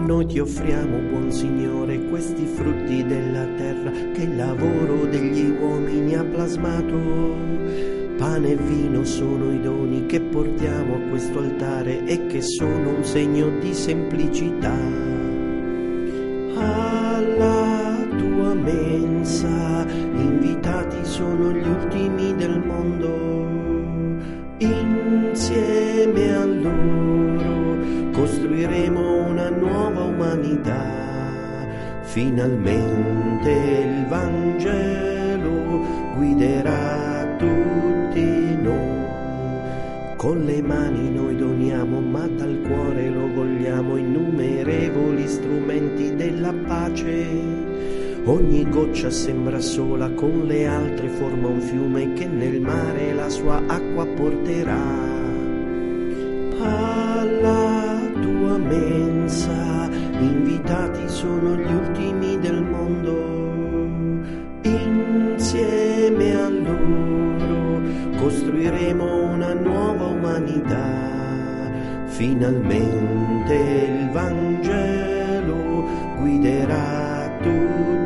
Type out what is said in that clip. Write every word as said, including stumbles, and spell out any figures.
noi ti offriamo, buon Signore, questi frutti della terra che il lavoro degli uomini ha plasmato. Pane e vino sono i doni che portiamo a questo altare e che sono un segno di semplicità. Alla tua mensa invitati sono gli ultimi del mondo. Insieme a loro costruiremo una nuova umanità. Finalmente il Vangelo guiderà tutti noi. Con le mani noi doniamo, ma dal cuore lo vogliamo, innumerevoli strumenti della pace. Ogni goccia sembra sola, con le altre forma un fiume che nel mare la sua acqua porterà. Alla tua mensa invitati sono gli ultimi del mondo. Insieme a loro costruiremo una nuova umanità. Finalmente il Vangelo guiderà tutti